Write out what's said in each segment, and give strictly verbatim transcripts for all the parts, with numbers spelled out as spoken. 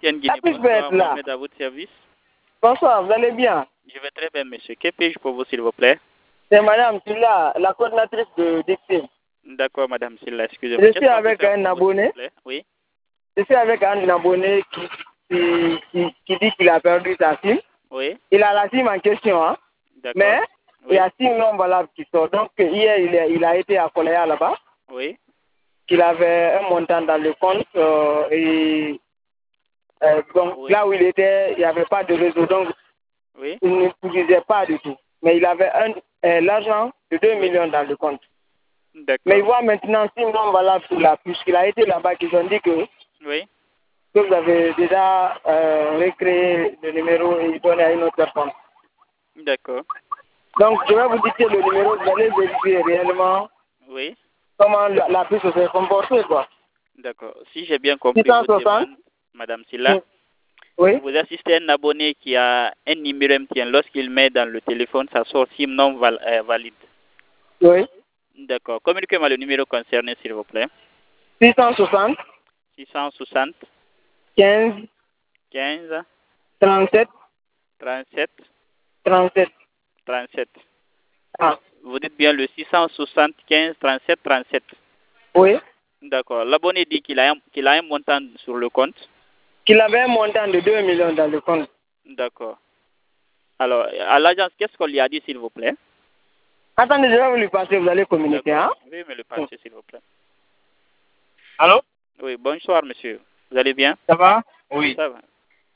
M T N Guinée, Apis peut bonsoir, être là. Mohamed à votre service. Bonsoir, vous allez bien? Je vais très bien, monsieur. Que puis-je pour vous, s'il vous plaît? C'est madame Silla, la coordinatrice de Dixie. D'accord, madame Silla, excusez-moi. Je Qu'est-ce suis qu'on peut avec faire un pour vous, s'il vous abonné. plaît? Oui. Je suis avec un abonné qui, qui, qui, qui dit qu'il a perdu sa SIM. Oui. Il a la SIM en question, hein. D'accord. Mais il y Oui. a SIM non valable qui sort. Donc hier, il, est, il a été à Coléa là-bas. Oui. Qu'il avait un montant dans le compte euh, et euh, donc Oui. là où il était, il n'y avait pas de réseau. Donc Oui. il n'utilisait pas du tout. Mais il avait un euh, l'argent de deux Oui. millions dans le compte. Mais il D'accord. voit maintenant SIM non valable sur la puisqu'il a été là-bas qu'ils ont dit que Oui. que vous avez déjà euh, recréé le numéro et donné à une autre personne. D'accord. Donc, je vais vous dicter le numéro, vous allez vérifier réellement Oui. comment la, la puce s'est comportée, quoi. D'accord. Si j'ai bien compris votre six cent soixante. demande, madame Silla, Oui. vous assistez à un abonné qui a un numéro M T N. Lorsqu'il met dans le téléphone, ça sort SIM non val euh, valide. Oui. D'accord. Communiquez-moi le numéro concerné, s'il vous plaît. six cent soixante. six cent soixante. quinze. quinze. trente-sept. trente-sept. trente-sept. trente-sept. Ah. Vous dites bien le six cent soixante, quinze, trente-sept, trente-sept. Oui. D'accord. L'abonné dit qu'il a, un, qu'il a un montant sur le compte. Qu'il avait un montant de deux millions dans le compte. D'accord. Alors, à l'agence, qu'est-ce qu'on lui a dit, s'il vous plaît? Attendez, je vais vous lui passer, vous allez communiquer, hein? Veuillez me le passer, s'il vous plaît. Allô? Oui, bonsoir, monsieur. Vous allez bien? Ça va? Oui. Ça va.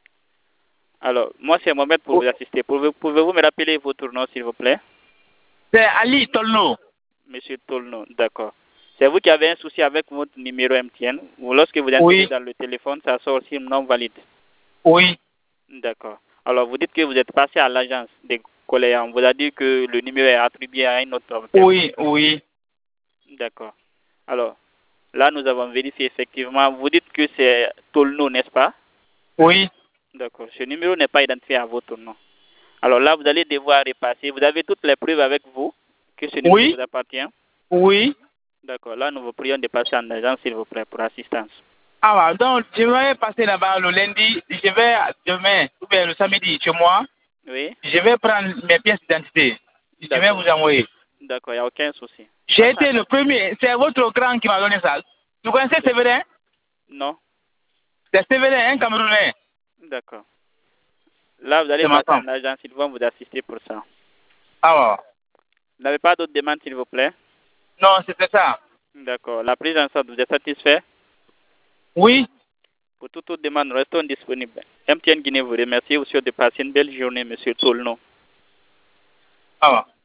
Alors, moi, c'est Mohamed pour Oh. vous assister. Pouvez- Pouvez-vous me rappeler votre nom, s'il vous plaît? C'est Ali Tolno. Monsieur Tolno, d'accord. C'est vous qui avez un souci avec votre numéro M T N, ou lorsque vous entrez Oui. dans le téléphone, ça sort SIM non valide. Oui. D'accord. Alors, vous dites que vous êtes passé à l'agence des collègues. On vous a dit que le numéro est attribué à une autre personne. Oui, oui. D'accord. Alors, là, nous avons vérifié effectivement. Vous dites que c'est Tolno, n'est-ce pas? Oui. D'accord. Ce numéro n'est pas identifié à votre nom. Alors là, vous allez devoir repasser. Vous avez toutes les preuves avec vous que ce numéro Oui. vous appartient? Oui. D'accord. Là, nous vous prions de passer en agence, s'il vous plaît, pour assistance. Ah, donc je vais passer là-bas le lundi. Je vais demain, ou bien le samedi chez moi. Oui. Je vais prendre mes pièces d'identité. Je vais vous envoyer. D'accord, il n'y a aucun souci. J'ai été le premier. C'est votre grand qui m'a donné ça. Vous connaissez Séverin? Non. C'est Séverin, un Camerounais. D'accord. Là, vous allez C'est ma passer femme. en agence, ils vont vous assister pour ça. Ah, Vous n'avez pas d'autres demandes, s'il vous plaît? non, c'était ça. D'accord. La prise en charge, vous êtes satisfait? Oui. Pour toute autre demande, restons disponibles. M T N Guinée vous remercie. Vous souhaite de passer une belle journée, monsieur Tolno. Ah.